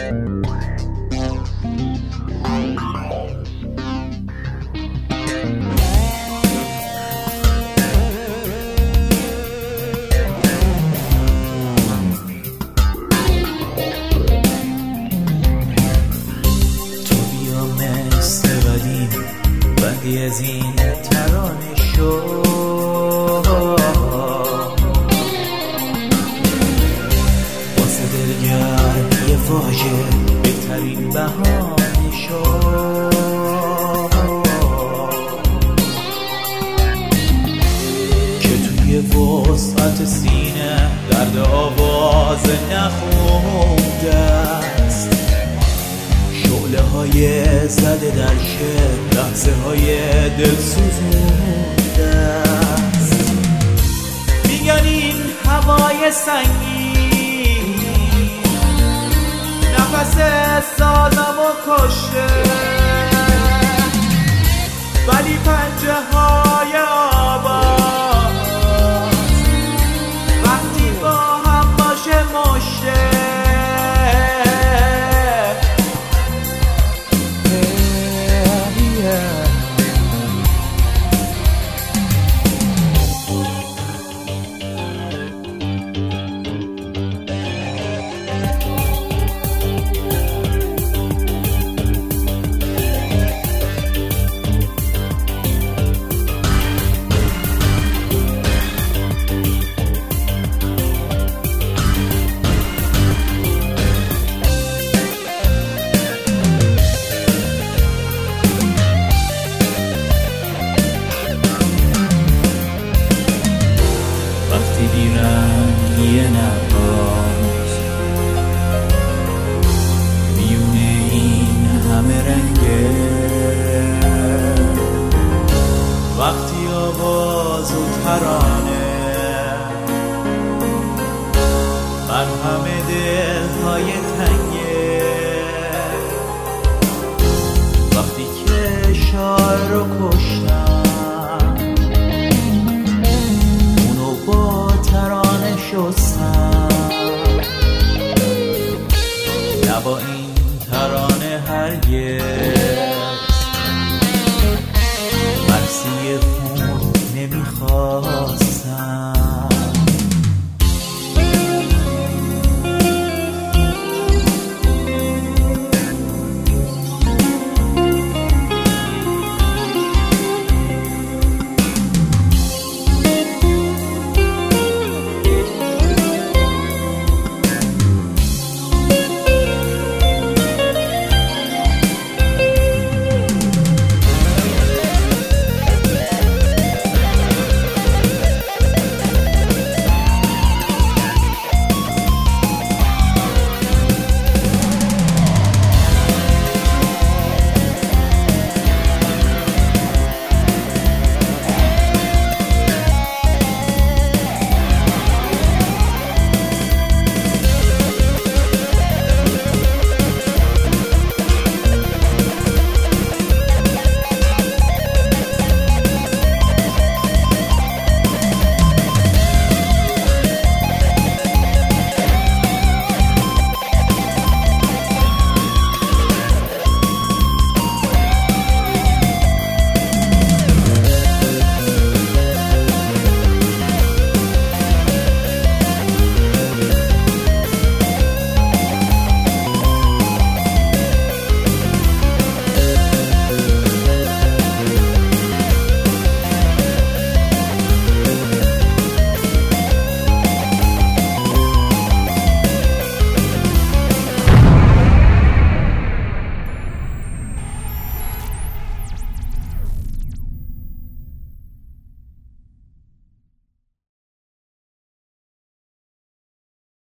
بندی از این ترانه شو، واسه دلگرمی واژه بهترین بهانه شو. که توی وسعت سینه درد آواز نخونده است، شعله های زده در شعر لحظه های دل سوزونده است. میگن این هوای سنگین نفس سازمو کشته، ولی پنجه های آواز وقتی با هم باشه مشته. وقتی بیرنگی نبا